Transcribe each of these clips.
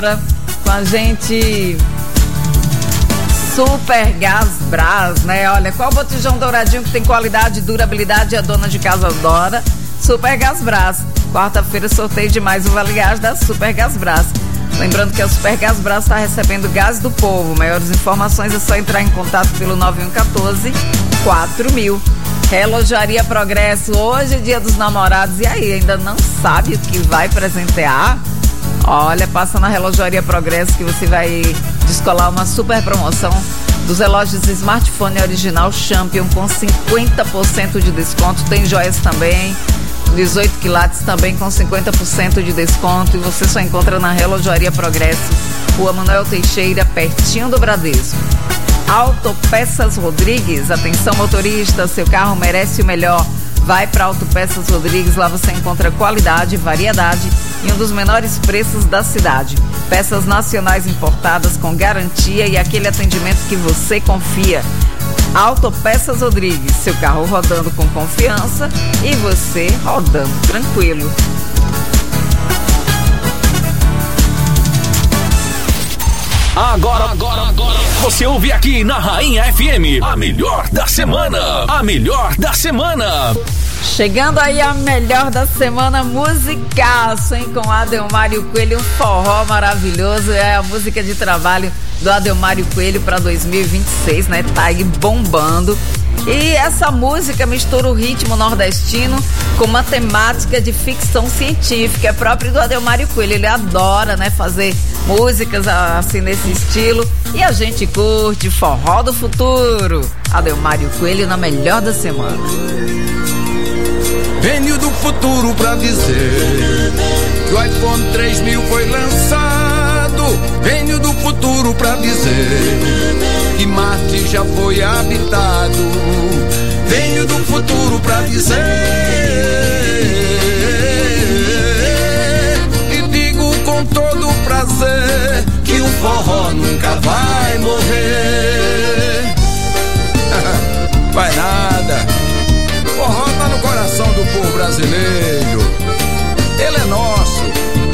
Com a gente Super Gás Brás, né? Olha, qual botijão douradinho que tem qualidade e durabilidade e a dona de casa adora? Super Gás Brás. Quarta-feira sorteio de mais um Vale Gás da Super Gás Brás. Lembrando que a Super Gás Brás está recebendo gás do povo. Maiores informações é só entrar em contato pelo 9114-4000. Relojaria Progresso, hoje é dia dos namorados. E aí, ainda não sabe o que vai presentear? Olha, passa na Relojaria Progresso que você vai descolar uma super promoção dos relógios smartphone original Champion com 50% de desconto. Tem joias também, 18 quilates também com 50% de desconto. E você só encontra na Relojaria Progresso, Rua Manuel Teixeira, pertinho do Bradesco. Autopeças Rodrigues, atenção motorista, seu carro merece o melhor. Vai para Autopeças Rodrigues, lá você encontra qualidade, variedade e um dos menores preços da cidade. Peças nacionais importadas com garantia e aquele atendimento que você confia. Autopeças Rodrigues, seu carro rodando com confiança e você rodando tranquilo. Agora, você ouve aqui na Rainha FM, a melhor da semana, a melhor da semana. Chegando aí a melhor da semana, musicaço, hein? Com Adelmário Coelho, um forró maravilhoso, é a música de trabalho do Adelmário Coelho para 2026, né? Tá aí bombando. E essa música mistura o ritmo nordestino com uma temática de ficção científica, é próprio do Adelmário Coelho. Ele adora, né, fazer músicas assim nesse estilo. E a gente curte forró do futuro. Adelmário Coelho na melhor da semana. Venho do futuro pra dizer que o iPhone 3000 foi lançado. Venho do futuro pra dizer que Marte já foi habitado. Venho do futuro pra dizer e digo com todo prazer que o forró nunca vai morrer. Vai nada. O forró tá no coração do povo brasileiro. Ele é nosso.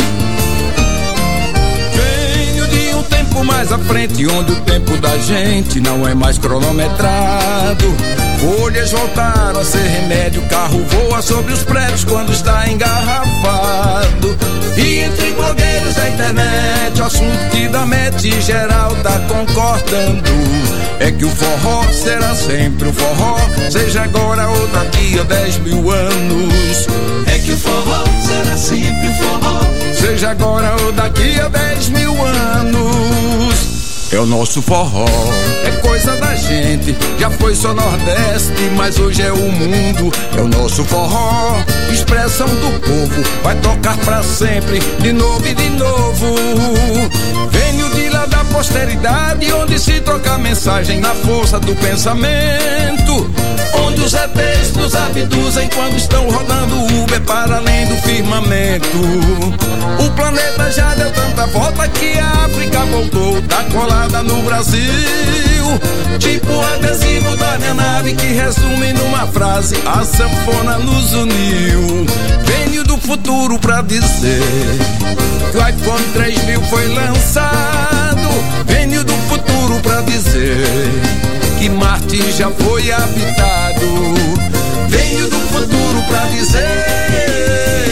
Venho de um tempo mais à frente, onde o tempo da gente não é mais cronometrado. Folhas voltaram a ser remédio, carro voa sobre os prédios quando está engarrafado. E entre blogueiros da internet, o assunto que da mete geral tá concordando é que o forró será sempre o forró, seja agora ou daqui a 10 mil anos. É que o forró será sempre o forró, seja agora ou daqui a 10 mil anos. É o nosso forró, é coisa da gente, já foi só Nordeste, mas hoje é o mundo. É o nosso forró, expressão do povo, vai tocar pra sempre, de novo e de novo. Venho de lá da posteridade, onde se troca mensagem na força do pensamento, onde os ETs nos abduzem quando estão rodando Uber para além do firmamento. O planeta já deu tanta volta que a África voltou, tá colada no Brasil, tipo adesivo da minha nave que resume numa frase: a sanfona nos uniu. Venho do futuro pra dizer que o iPhone 3000 foi lançado. Venho do futuro pra dizer que Marte já foi habitado. Venho do futuro pra dizer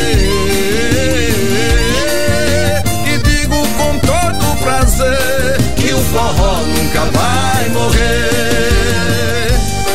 e digo com todo prazer que o forró nunca vai morrer.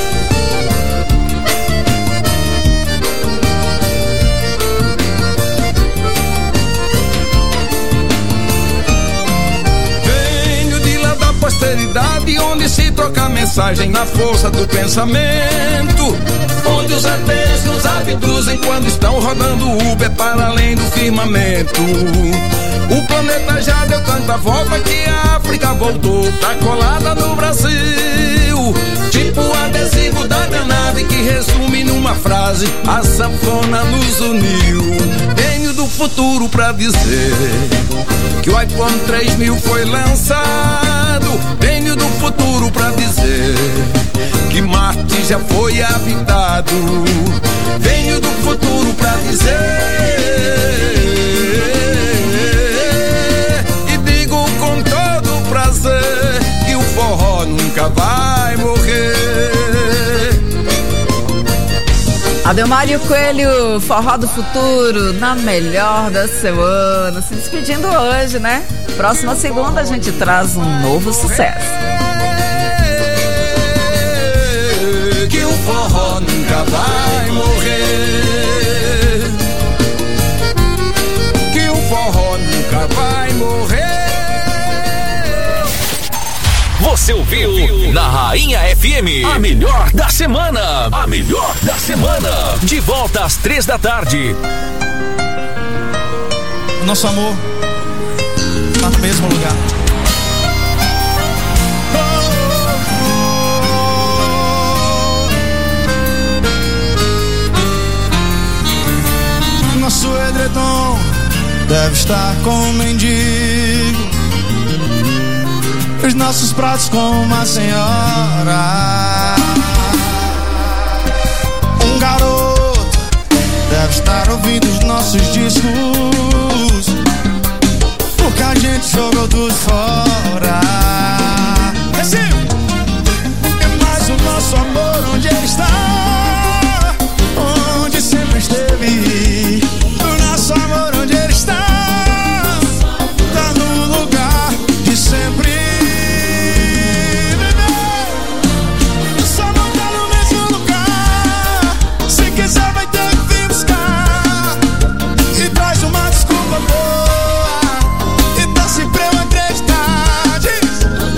Venho de lá da posteridade, onde se troca mensagem na força do pensamento, onde os ETs nos abduzem quando estão rodando Uber para além do firmamento. O planeta já deu tanta volta que a África voltou, tá colada no Brasil, tipo adesivo da minha nave que resume numa frase: a sanfona nos uniu. Venho do futuro pra dizer que o iPhone 3000 foi lançado. Venho do futuro pra dizer que Marte já foi habitado. Venho do futuro pra dizer nunca vai morrer. Adelmário Coelho, Forró do Futuro, na melhor da semana. Se despedindo hoje, né? Próxima segunda a gente traz um novo sucesso. Que o forró nunca vai morrer. Que o forró nunca vai morrer. Você ouviu na Rainha FM, a melhor da semana. A melhor da semana. De volta às 3 da tarde. O nosso amor tá no mesmo lugar. Nosso edredom deve estar com um mendigo, os nossos pratos com uma senhora. Um garoto deve estar ouvindo os nossos discos, porque a gente jogou tudo fora. É mais o nosso amor, onde ele está, onde sempre esteve. O nosso amor, onde ele está, tá no lugar de sempre. Só não tá no mesmo lugar. Se quiser vai ter que vir buscar. E traz uma desculpa boa, e torce pra eu acreditar. Diz.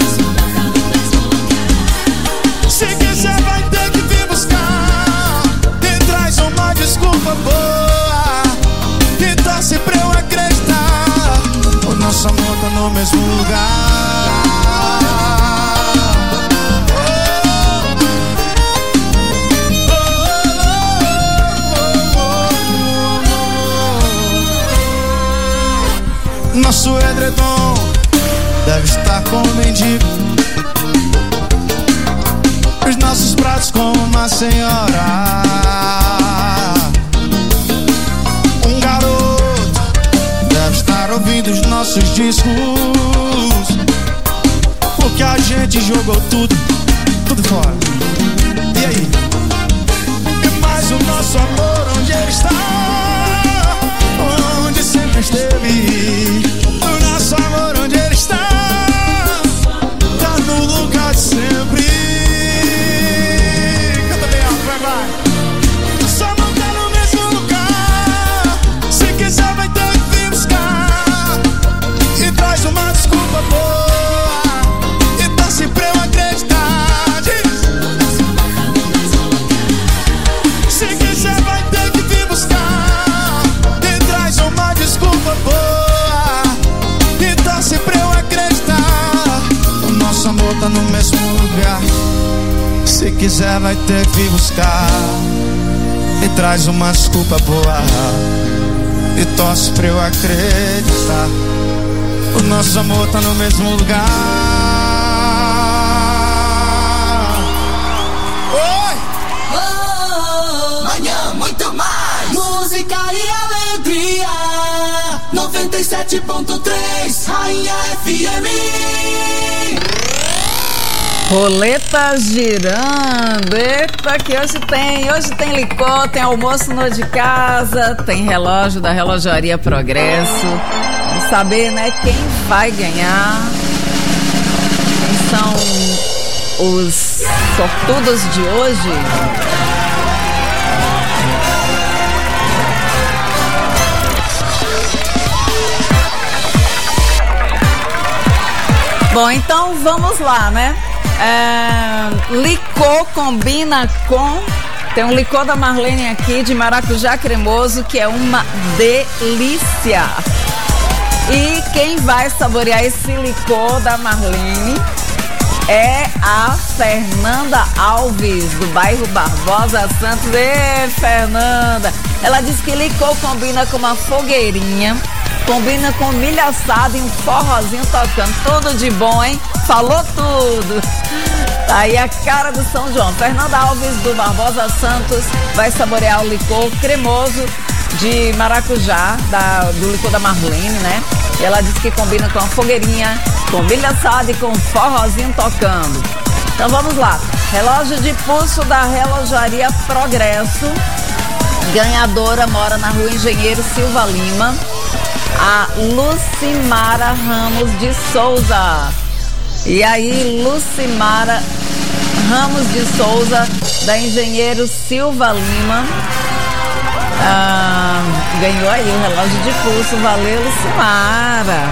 Se quiser vai ter que vir buscar. E traz uma desculpa boa, e torce pra eu acreditar. O nosso amor tá no mesmo lugar. Nosso edredom deve estar com um mendigo, os nossos pratos com uma senhora. Um garoto deve estar ouvindo os nossos discos, porque a gente jogou tudo fora. E aí? E mais o nosso amor, onde ele está, onde sempre esteve. O nosso amor, onde ele está, tá no lugar de sempre. Canta bem alto, vai. Só não tá no mesmo lugar. Se quiser vai ter que vir buscar. E traz uma desculpa boa, e torce pra eu acreditar. Diz. Se quiser vai ter que vir buscar. E traz uma desculpa boa, e torce pra eu acreditar. O nosso amor tá no mesmo lugar. Se quiser vai ter que vir buscar. E traz uma desculpa boa, e torce pra eu acreditar. O nosso amor tá no mesmo lugar. Oi! Manhã muito mais música e alegria. 97.3 Rainha FM. Roleta girando. Eita, que hoje tem licor, tem almoço no de casa, tem relógio da Relojaria Progresso. Vamos saber, né, quem vai ganhar. Quem são os sortudos de hoje? Bom, então vamos lá, né? Licor combina com... Tem um licor da Marlene aqui, de maracujá cremoso, que é uma delícia. E quem vai saborear esse licor da Marlene é a Fernanda Alves, do bairro Barbosa Santos. Ê, Fernanda! Ela diz que licor combina com uma fogueirinha, combina com milho assado e um forrozinho tocando. Tudo de bom, hein? Falou tudo! Tá aí a cara do São João. Fernanda Alves, do Barbosa Santos, vai saborear o licor cremoso de maracujá, do licor da Marlene, né? Ela disse que combina com a fogueirinha, com milho assado e com forrozinho tocando. Então vamos lá. Relógio de pulso da Relojaria Progresso. Ganhadora mora na Rua Engenheiro Silva Lima. A Lucimara Ramos de Souza. E aí, Lucimara Ramos de Souza, da Engenheiro Silva Lima, ganhou aí o relógio de pulso. Valeu, Lucimara.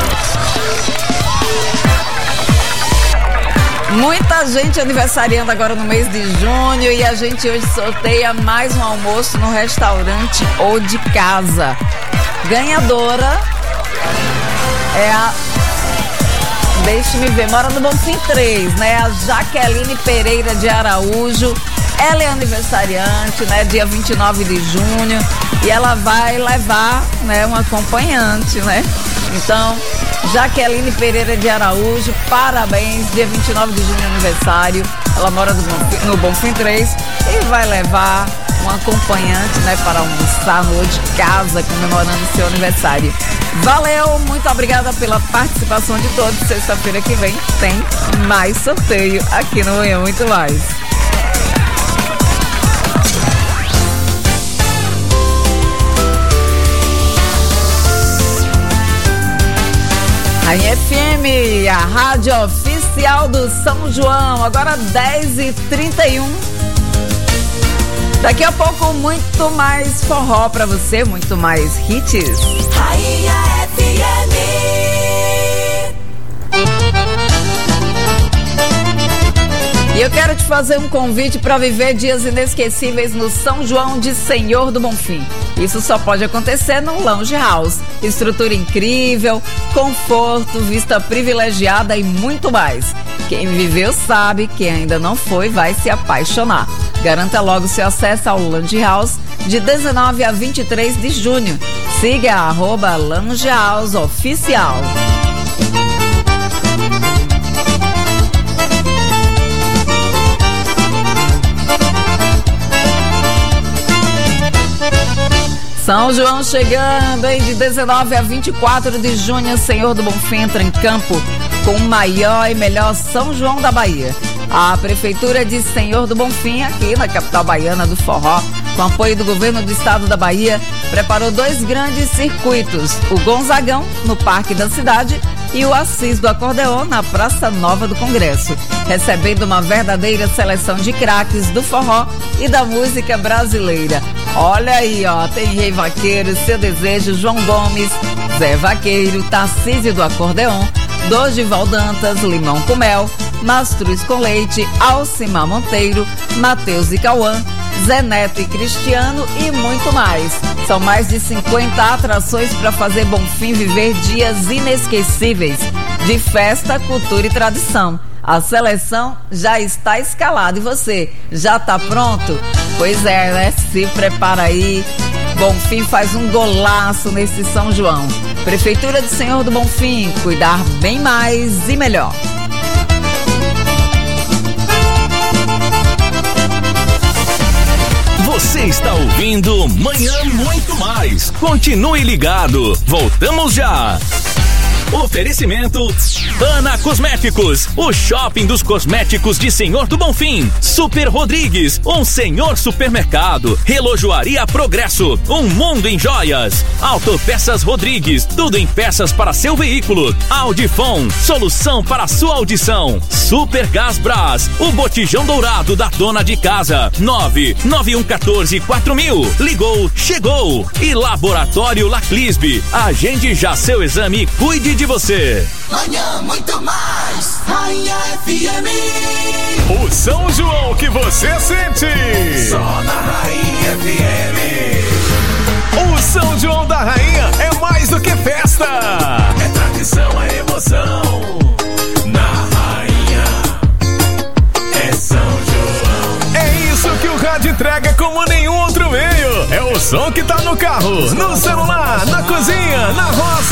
Muita gente aniversariando agora no mês de junho, e a gente hoje sorteia mais um almoço no restaurante ou de casa. Ganhadora é a... Deixe-me ver, mora no Bonfim 3, né? A Jaqueline Pereira de Araújo. Ela é aniversariante, né? Dia 29 de junho. E ela vai levar, né, um acompanhante, né? Então, Jaqueline Pereira de Araújo, parabéns. Dia 29 de junho, aniversário. Ela mora no Bonfim 3 e vai levar um acompanhante, né, para almoçar no de casa, comemorando seu aniversário. Valeu, muito obrigada pela participação de todos. Sexta-feira que vem tem mais sorteio aqui no Manhã Muito Mais. Rainha FM, a rádio oficial do São João, agora 10h31. Daqui a pouco, muito mais forró pra você, muito mais hits. Rainha FM. E eu quero te fazer um convite para viver dias inesquecíveis no São João de Senhor do Bonfim. Isso só pode acontecer no Lounge House. Estrutura incrível, conforto, vista privilegiada e muito mais. Quem viveu sabe, quem ainda não foi vai se apaixonar. Garanta logo seu acesso ao Lounge House de 19 a 23 de junho. Siga @ Lounge House Oficial. São João chegando, hein? De 19 a 24 de junho, Senhor do Bonfim entra em campo com o maior e melhor São João da Bahia. A Prefeitura de Senhor do Bonfim, aqui na capital baiana do forró, com apoio do governo do estado da Bahia, preparou 2 grandes circuitos: o Gonzagão, no Parque da Cidade, e o Assis do Acordeon, na Praça Nova do Congresso, recebendo uma verdadeira seleção de craques do forró e da música brasileira. Olha aí, ó, tem Rei Vaqueiro, Seu Desejo, João Gomes, Zé Vaqueiro, Tarcísio do Acordeon, Dorival Dantas, Limão com Mel, Mastruz com Leite, Alcimar Monteiro, Matheus e Cauã, Zé Neto e Cristiano e muito mais. São mais de 50 atrações para fazer Bonfim viver dias inesquecíveis de festa, cultura e tradição. A seleção já está escalada e você já está pronto? Pois é, né? Se prepara aí. Bonfim faz um golaço nesse São João. Prefeitura de Senhor do Bonfim, cuidar bem mais e melhor. Você está ouvindo Manhã Muito Mais. Continue ligado. Voltamos já. Oferecimento Ana Cosméticos, o shopping dos cosméticos de Senhor do Bonfim. Super Rodrigues, um senhor supermercado. Relojoaria Progresso, um mundo em joias. Autopeças Rodrigues, tudo em peças para seu veículo. Audifon, solução para sua audição. Super Gás Brás, o botijão dourado da dona de casa. 991144000. Ligou, chegou. E Laboratório Laclisbe, agende já seu exame e cuide de você. Manhã Muito Mais. Rainha FM. O São João que você sente. Só na Rainha FM. O São João da Rainha é mais do que festa. É tradição, é emoção. Na Rainha é São João. É isso que o rádio entrega como nenhum outro meio. É o som que tá no carro, no celular, na cozinha, na roça.